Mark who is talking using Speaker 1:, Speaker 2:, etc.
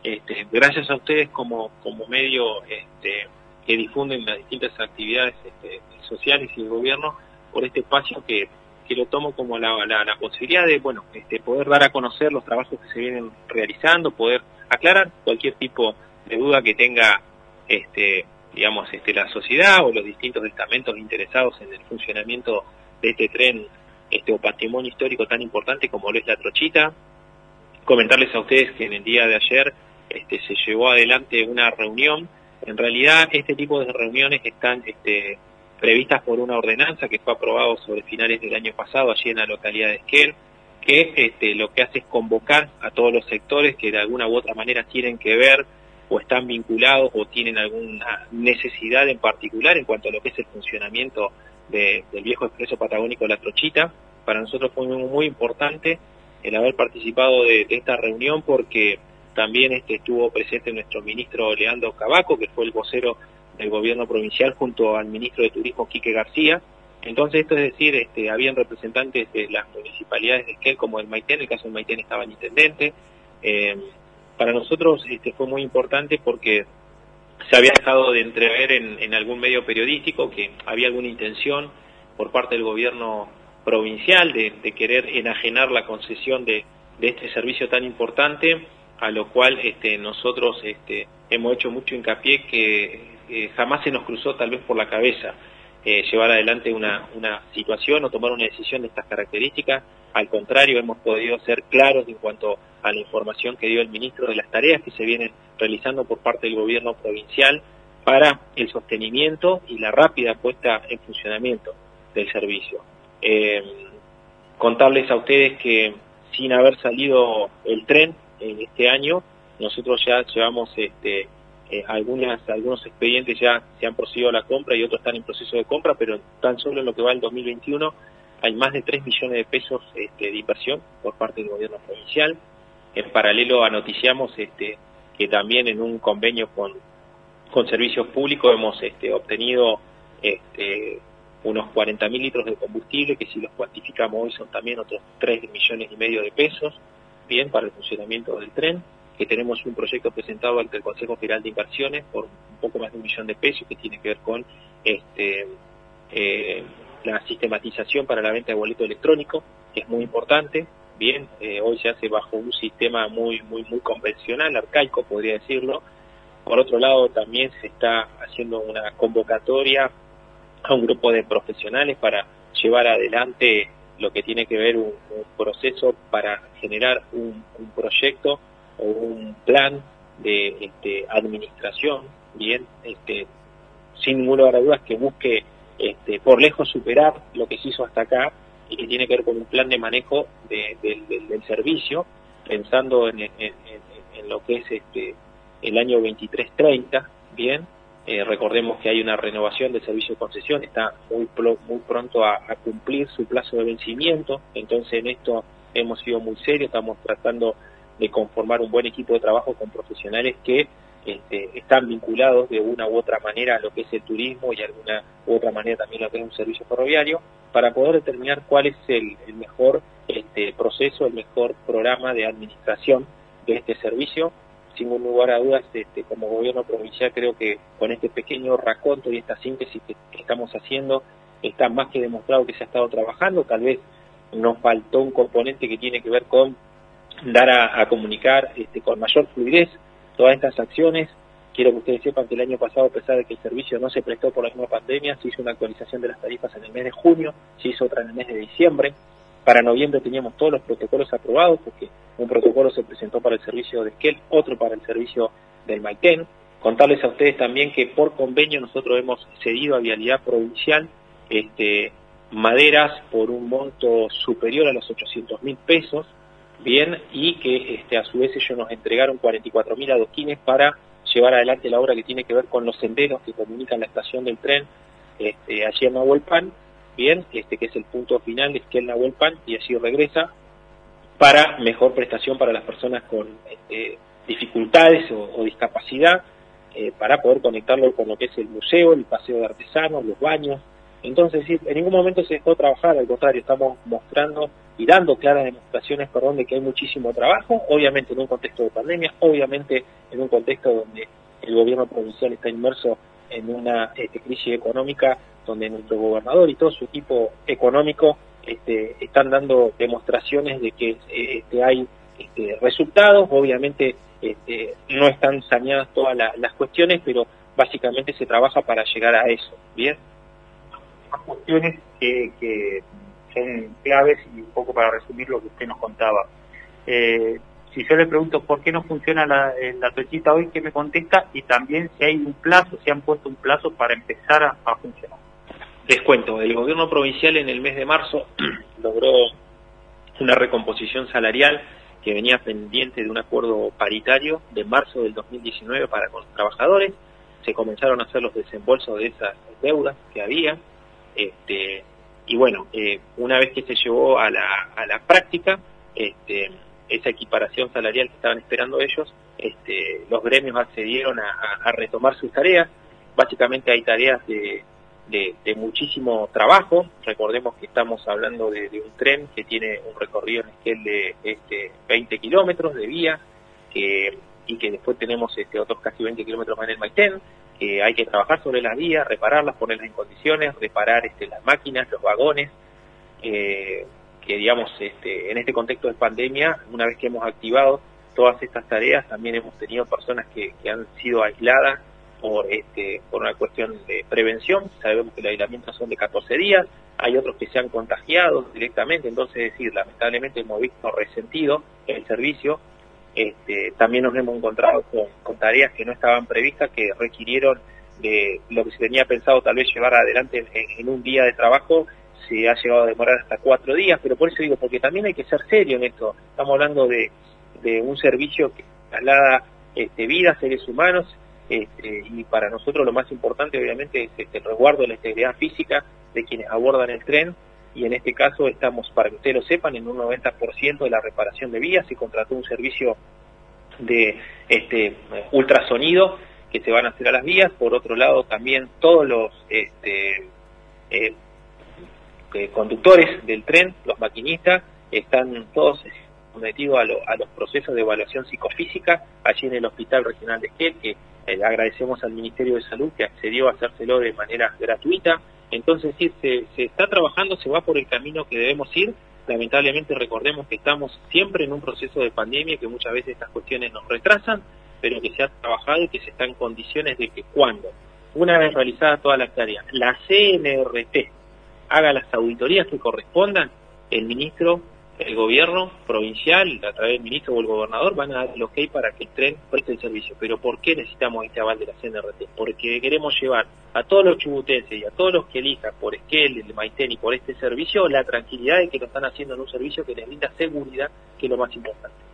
Speaker 1: gracias a ustedes como medio que difunden las distintas actividades sociales y el gobierno, por este espacio que lo tomo como la posibilidad de, bueno, poder dar a conocer los trabajos que se vienen realizando, poder aclarar cualquier tipo de duda que tenga, digamos, la sociedad o los distintos estamentos interesados en el funcionamiento de este tren, o patrimonio histórico tan importante como lo es la Trochita. Comentarles a ustedes que en el día de ayer se llevó adelante una reunión. En realidad, este tipo de reuniones están previstas por una ordenanza que fue aprobado sobre finales del año pasado allí en la localidad de Esquel, que lo que hace es convocar a todos los sectores que de alguna u otra manera tienen que ver o están vinculados o tienen alguna necesidad en particular en cuanto a lo que es el funcionamiento del viejo expreso patagónico La Trochita. Para nosotros fue muy importante el haber participado de esta reunión, porque también estuvo presente nuestro ministro Leandro Cavaco, que fue el vocero del gobierno provincial, junto al ministro de Turismo Quique García. Entonces, esto es decir, habían representantes de las municipalidades de Esquel como el Maitén. En el caso del Maitén estaba el intendente. Para nosotros fue muy importante porque se había dejado de entrever en algún medio periodístico que había alguna intención por parte del gobierno provincial de querer enajenar la concesión de este servicio tan importante, a lo cual nosotros hemos hecho mucho hincapié que jamás se nos cruzó tal vez por la cabeza llevar adelante una situación o tomar una decisión de estas características. Al contrario, hemos podido ser claros en cuanto a la información que dio el ministro de las tareas que se vienen realizando por parte del gobierno provincial para el sostenimiento y la rápida puesta en funcionamiento del servicio. Contarles a ustedes que sin haber salido el tren este año, nosotros ya llevamos algunos expedientes ya se han procedido a la compra y otros están en proceso de compra, pero tan solo en lo que va el 2021 hay más de 3 millones de pesos de inversión por parte del gobierno provincial. En paralelo anoticiamos que también en un convenio con servicios públicos hemos obtenido unos 40.000 litros de combustible, que si los cuantificamos hoy son también otros 3,5 millones de pesos, bien, para el funcionamiento del tren, que tenemos un proyecto presentado ante el Consejo Federal de Inversiones por un poco más de 1 millón de pesos, que tiene que ver con la sistematización para la venta de boleto electrónico, que es muy importante. Bien, hoy se hace bajo un sistema muy convencional, arcaico, podría decirlo. Por otro lado, también se está haciendo una convocatoria a un grupo de profesionales para llevar adelante lo que tiene que ver un proceso para generar un proyecto o un plan de administración, bien, sin ninguna lugar a dudas, que busque por lejos superar lo que se hizo hasta acá y que tiene que ver con un plan de manejo del servicio, pensando en lo que es el año 23-30, bien. Recordemos que hay una renovación del servicio de concesión, está muy pronto a cumplir su plazo de vencimiento. Entonces en esto hemos sido muy serios, estamos tratando de conformar un buen equipo de trabajo con profesionales que están vinculados de una u otra manera a lo que es el turismo y de alguna u otra manera también lo que es un servicio ferroviario, para poder determinar cuál es el mejor proceso, el mejor programa de administración de este servicio. Sin lugar a dudas, como gobierno provincial, creo que con este pequeño raconto y esta síntesis que estamos haciendo, está más que demostrado que se ha estado trabajando. Tal vez nos faltó un componente que tiene que ver con dar a comunicar con mayor fluidez todas estas acciones. Quiero que ustedes sepan que el año pasado, a pesar de que el servicio no se prestó por la misma pandemia, se hizo una actualización de las tarifas en el mes de junio, se hizo otra en el mes de diciembre. Para noviembre teníamos todos los protocolos aprobados, porque un protocolo se presentó para el servicio de Esquel, otro para el servicio del Maitén. Contarles a ustedes también que por convenio nosotros hemos cedido a Vialidad Provincial maderas por un monto superior a los 800.000 pesos, bien, y que a su vez ellos nos entregaron 44.000 adoquines para llevar adelante la obra que tiene que ver con los senderos que comunican la estación del tren allí en Nahuelpan, bien, que es el punto final de Esquel Nahuelpan, y así regresa, para mejor prestación para las personas con dificultades o discapacidad, para poder conectarlo con lo que es el museo, el paseo de artesanos, los baños. Entonces, en ningún momento se dejó trabajar, al contrario, estamos mostrando y dando claras demostraciones, de que hay muchísimo trabajo, obviamente en un contexto de pandemia, obviamente en un contexto donde el gobierno provincial está inmerso en una crisis económica, donde nuestro gobernador y todo su equipo económico están dando demostraciones de que hay resultados. Obviamente no están saneadas todas las cuestiones, pero básicamente se trabaja para llegar a eso. Bien,
Speaker 2: más cuestiones que son claves, y un poco para resumir lo que usted nos contaba. Si yo le pregunto por qué no funciona la toallita hoy, ¿qué me contesta? Y también si hay un plazo, si han puesto un plazo para empezar a funcionar.
Speaker 1: Les cuento, el gobierno provincial en el mes de marzo logró una recomposición salarial que venía pendiente de un acuerdo paritario de marzo del 2019 para con los trabajadores. Se comenzaron a hacer los desembolsos de esas deudas que había, y bueno, una vez que se llevó a la práctica esa equiparación salarial que estaban esperando ellos, los gremios accedieron a retomar sus tareas. Básicamente hay tareas de muchísimo trabajo. Recordemos que estamos hablando de un tren que tiene un recorrido en esquel de 20 kilómetros de vía, y que después tenemos otros casi 20 kilómetros más en el Maitén, que hay que trabajar sobre las vías, repararlas, ponerlas en condiciones, reparar las máquinas, los vagones, que digamos, en este contexto de pandemia, una vez que hemos activado todas estas tareas, también hemos tenido personas que han sido aisladas por una cuestión de prevención. Sabemos que los aislamientos son de 14 días, hay otros que se han contagiado directamente, entonces, es decir, lamentablemente hemos visto resentido el servicio. También nos hemos encontrado con tareas que no estaban previstas, que requirieron de lo que se tenía pensado tal vez llevar adelante en un día de trabajo, se ha llegado a demorar hasta 4 días, pero por eso digo, porque también hay que ser serio en esto. Estamos hablando de un servicio que traslada vidas, seres humanos, y para nosotros lo más importante obviamente es el resguardo de la integridad física de quienes abordan el tren, y en este caso estamos, para que ustedes lo sepan, en un 90% de la reparación de vías. Se contrató un servicio de ultrasonido que se van a hacer a las vías. Por otro lado, también todos los conductores del tren, los maquinistas, están todos sometidos a los procesos de evaluación psicofísica allí en el Hospital Regional de Esquel, que agradecemos al Ministerio de Salud que accedió a hacérselo de manera gratuita. Entonces, sí, se está trabajando, se va por el camino que debemos ir. Lamentablemente, recordemos que estamos siempre en un proceso de pandemia, que muchas veces estas cuestiones nos retrasan, pero que se ha trabajado y que se está en condiciones de que cuando, una vez realizada toda la tarea, la CNRT haga las auditorías que correspondan, el ministro, el gobierno provincial, a través del ministro o el gobernador, van a dar el ok para que el tren preste el servicio. ¿Pero por qué necesitamos este aval de la CNRT? Porque queremos llevar a todos los chubutenses y a todos los que elijan por Esquel, el Maitén y por este servicio, la tranquilidad de que lo están haciendo en un servicio que les brinda seguridad, que es lo más importante.